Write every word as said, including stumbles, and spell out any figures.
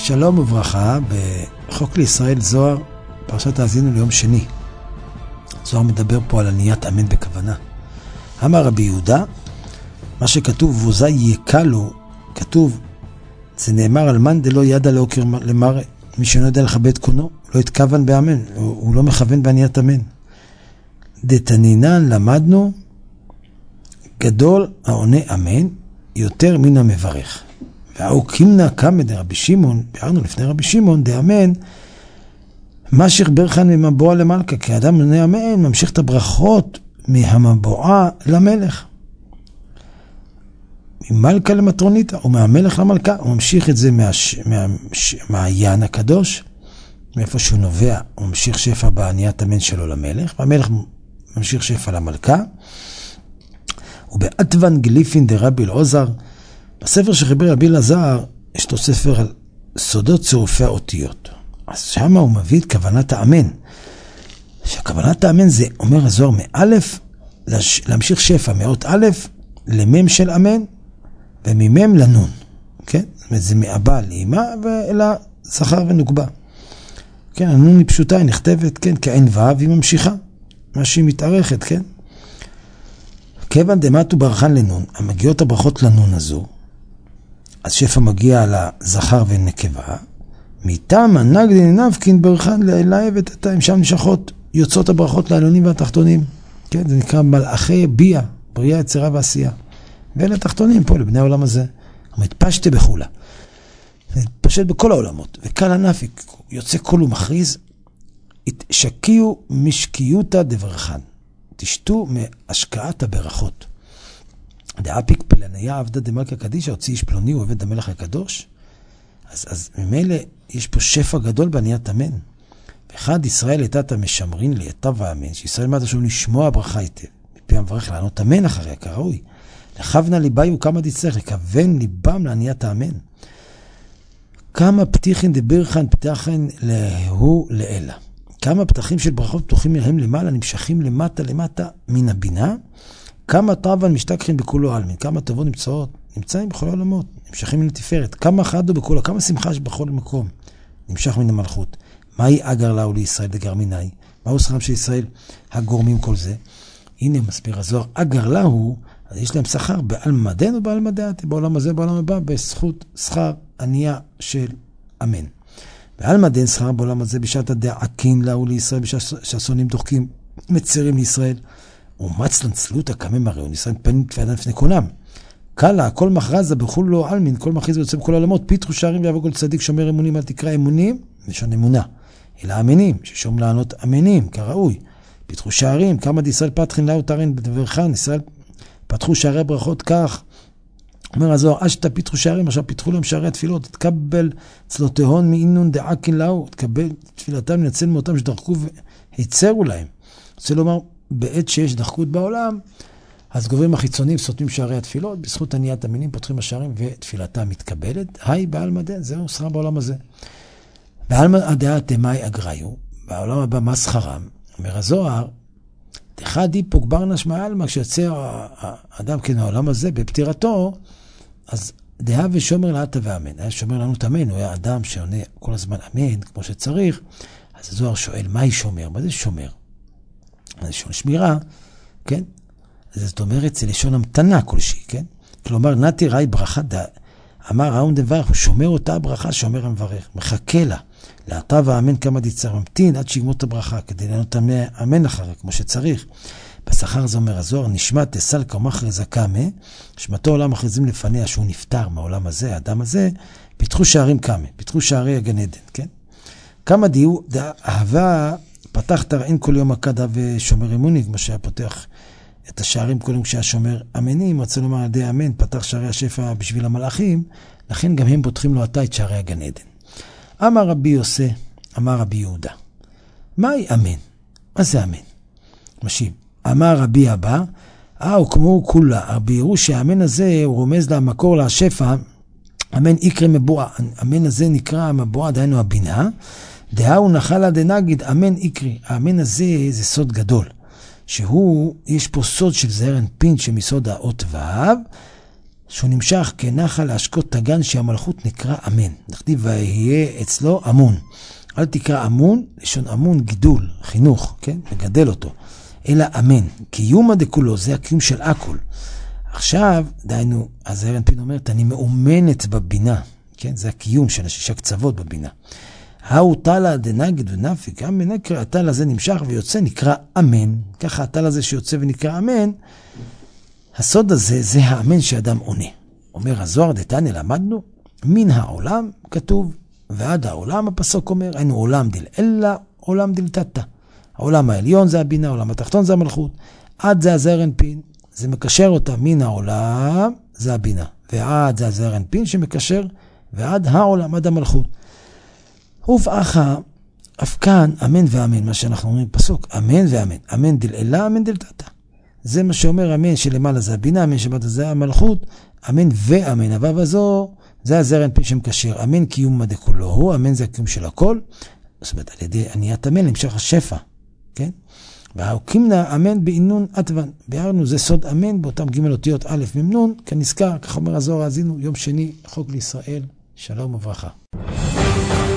שלום וברכה, בחוק לישראל זוהר, פרשת האזינו ליום שני. זוהר מדבר פה על עניית אמן בכוונה. אמר רבי יהודה, מה שכתוב ווזי יקלו, כתוב, זה נאמר על מן דלא ידע להוקר למראה, מי שלא יודע לכבד קונו, לא התכוון באמן, הוא, הוא לא מכוון בעניית אמן. דתנינן למדנו, גדול העונה אמן, יותר מן המברך. והאו קימנה קמא דרבי שמעון, ביארנו לפני רבי שמעון, דאמן, משיך ברכן ממבואה למלכה, כי האדם עונה אמן, ממשיך את הברכות מהמבואה למלך. ממלכה למטרוניתא, או מהמלך למלכה, הוא ממשיך את זה מהמעיין הקדוש, מאיפה שהוא נובע, הוא ממשיך שפע בעניית אמן שלו למלך, והמלך ממשיך שפע למלכה, ובעטוון גליפין דרבי אלעזר, בספר שחיבר רבי אלעזר, יש לו ספר על סודות צירופי האותיות. אז שם הוא מביא את כוונת האמן. שכוונת האמן זה, אומר הזוהר, מאלף, להמשיך שפע, מאות אלף, למם של אמן, וממם לנון. כן? זאת אומרת, זה מאבא לאמא, ואלא זכר ונוגבה. כן, הנון היא פשוטה, היא נכתבת, כן, כעין ו' היא ממשיכה. מה שהיא מתארכת, כן? כיוון דמתו ברכן לנון, המגיעות הברכות לנון הזו, אז שפע מגיע לזכר ונקבה, מטעם הנגדי ננבקין ברכן לאהבת התאים, שם נשכות יוצאות הברכות לעליונים והתחתונים. כן, זה נקרא מלאכי בייה, בריאה, יצירה ועשייה. ואלה התחתונים פה, לבני העולם הזה. מתפשטה בחולה. מתפשט בכל העולמות. וקל הנפיק, יוצא קול ומכריז, שקיעו משקיעותא דברכן. תשתו מהשקעת הברכות. דאפיק פלניה עבדה דמלכה קדישא, הוציא איש פלוני, הוא עובד המלך הקדוש. אז, אז ממילא יש פה שפע גדול בעניית אמן. ואחד ישראל הייתה משמרין ליתיו ואמן, שישראל מעט השום לשמוע ברכה היטב. מפי המברך לענות אמן אחריה, כראוי. לכוונה ליבאיו כמה דצטרך, לכוון ליבם לעניית האמן. כמה פתיחין דברכן פתחן להוא לאלה. כמה פתחים של ברכות פתוחים מהם למעלה, נמשכים למטה למטה מן הבינה. כמה טבן משתכחים בכולו עלמין. כמה טובות נמצאות, נמצאים בכל העולמות, נמשכים מן התפארת. כמה חדו בכולו, כמה שמחה יש בכל מקום, נמשך מן המלכות. מהי אגר לאו לישראל דגר מיני? מהו שכרם של ישראל הגורמים כל זה? הנה מסביר הזוהר, אגר לאו, אז יש להם שכר בעל מדן או בעל מדעתי, בעולם הזה, בעולם הבא, בזכות שכר ענייה של אמן. בעל מדן שכר בעולם הזה, בשעת הדעקין לאו לישראל, בשעת שהשונאים דוחקים, מצרים לישראל, ומצלן צלות הקמם הראון, ישראל פנים תפיידן לפני קונם. קלה, הכל מכרזה בחול לא עלמין, כל מכריז ויוצא בכל העולמות, פיתחו שערים ויבוא כל צדיק שומר אמונים, אל תקרא אמונים, לשון אמונה. אלא אמינים, ששום לענות אמינים, כראוי. פיתחו שערים, כמה דישראל פתחין לאו תרין בדברכן, ישראל פתחו שערי ברכות כך. אומר הזוהר, עד שאתה פיתחו שערים, עכשיו פיתחו להם שערי התפילות, תקבל צלותיהון מאינון דעקין לאו, תקבל תפילתם, נצל מאותם שדחקו והצרו להם. רוצה לומר, בעת שיש דחקות בעולם, אז גוברים החיצונים סותמים שערי התפילות, בזכות עניית המינים פותחים השערים ותפילתם מתקבלת. היי, בעל מדן, זהו שכר בעולם הזה. בעל מדעה תמאי אגריו, בעולם הבא מה שכרם? אומר הזוהר, אחד דיפוק ברנש מעלמה, כשיוצא האדם כן העולם הזה בפטירתו, אז דעה ושומר לאתה ואמן. היה שומר לנו את אמן, הוא היה אדם שעונה כל הזמן אמן, כמו שצריך. אז הזוהר שואל, מה היא שומר? מה זה שומר? זה לשון שמירה, כן? אז זאת אומרת, זה לשון המתנה כלשהי, כן? כלומר, נתי ראי ברכה, דה, אמר ראון דבר, הוא שומר אותה ברכה, שומר המברך, מחכה לה, לאתה ואמן כמה דיצר, ממתין עד שיגמור את הברכה, כדי לענות אמן אחרי, כמו שצריך. בשכר זה אומר הזוהר, נשמע תסל כמחר זקמה, שמתו עולם מכריזים לפניה שהוא נפטר מהעולם הזה, האדם הזה, פיתחו שערים כמה, פיתחו שערי הגן עדן, כן? כמה דיו, דה, אהבה, פתח תרעין כל יום הקדה ושומר אמוני, כמו שהיה פותח את השערים כל יום כשהיה שומר אמנים, רצה לומר על ידי אמן, פתח שערי השפע בשביל המלאכים, לכן גם הם פותחים לו עתה את שערי הגן עדן. אמר רבי יוסי, אמר רבי יהודה, מהי אמן? מה זה אמן? משיב, אמר רבי אבא, אה, הוא כמו כולה, רבי יראו שהאמן הזה הוא רומז למקור לשפע, אמן יקרא מבואה, אמן הזה נקרא מבואה, דהיינו הבינה, דהאו נחלה דנגיד, אמן יקרי. האמן הזה זה סוד גדול, שהוא, יש פה סוד של זעיר אנפין שמסוד האות ו', שהוא נמשך כנחל להשקות תגן שהמלכות נקרא אמן. נכתיב ויהיה אצלו אמון. אל תקרא אמון, לשון אמון גידול, חינוך, כן? מגדל אותו. אלא אמן. קיום הדקולו, זה הקיום של הכל. עכשיו, דיינו, אז זעיר אנפין אומרת, אני מאומנת בבינה. כן? זה הקיום של השישה קצוות בבינה. האו תלה דנגד ונפי, גם מנקרא, התל הזה נמשך ויוצא, נקרא אמן. ככה התל הזה שיוצא ונקרא אמן, הסוד הזה, זה האמן שאדם עונה. אומר הזוהר דתניא למדנו, מן העולם כתוב, ועד העולם הפסוק אומר, היינו עולם דיל אללה, עולם דיל תתא. העולם העליון זה הבינה, העולם התחתון זה המלכות, עד זה הזעיר אנפין, זה מקשר אותה מן העולם, זה הבינה, ועד זה הזעיר אנפין שמקשר, ועד העולם, עד המלכות. ובאחה, אף כאן, אמן ואמן, מה שאנחנו אומרים פסוק, אמן ואמן, אמן דיל אללה, אמן דיל תתא. זה מה שאומר אמן שלמעלה זה הבינה, אמן שבאת זה המלכות, אמן ואמן. הוו הזו, זה הזעיר אנפין שמקשר, אמן קיום דכולו הוא, אמן זה הקיום של הכל, זאת אומרת, על ידי עניית אמן למשך השפע, כן? והוקימנה אמן בעינון עטוון, ביארנו זה סוד אמן באותם ג' אותיות א' ממנון, כנזכר, כך אומר הזוהר, האזינו יום שני, חוק לישראל, שלום וברכה.